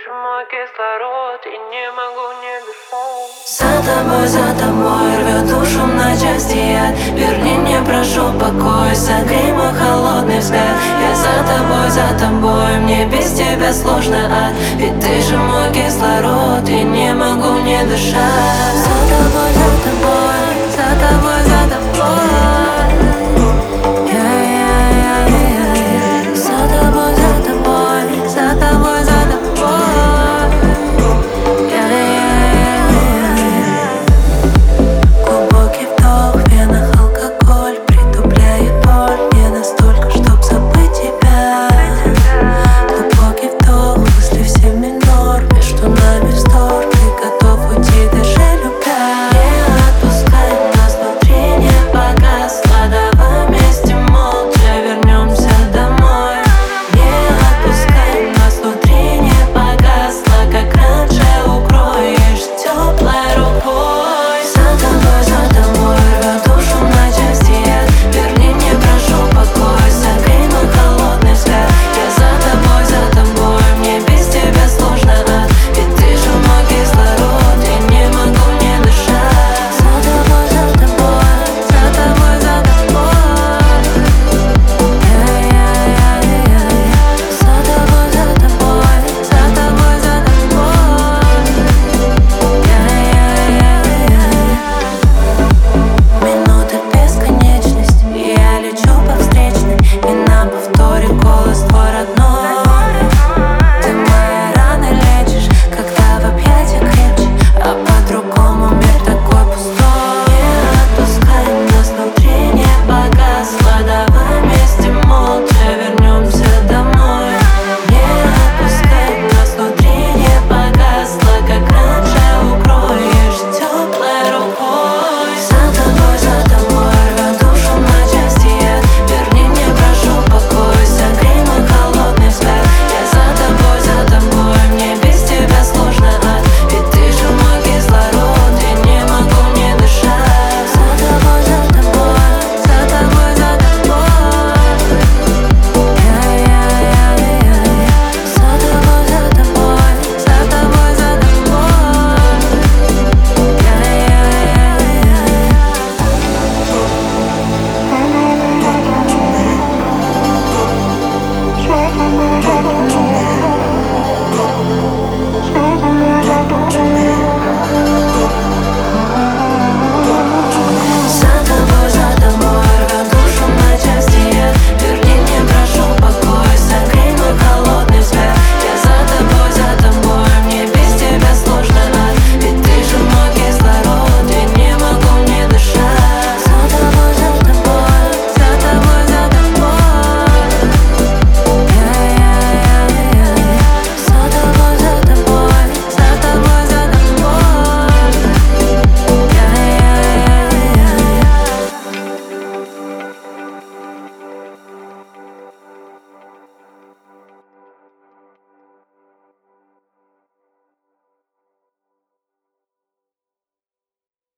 же мой кислород, и не могу не дышать. За тобой рвет душу на части яд. Верни мне, прошу, покой, согрей мой холодный взгляд. Я за тобой, мне без тебя сложно, ад. Ведь ты же мой кислород, и не могу не дышать. За тобой,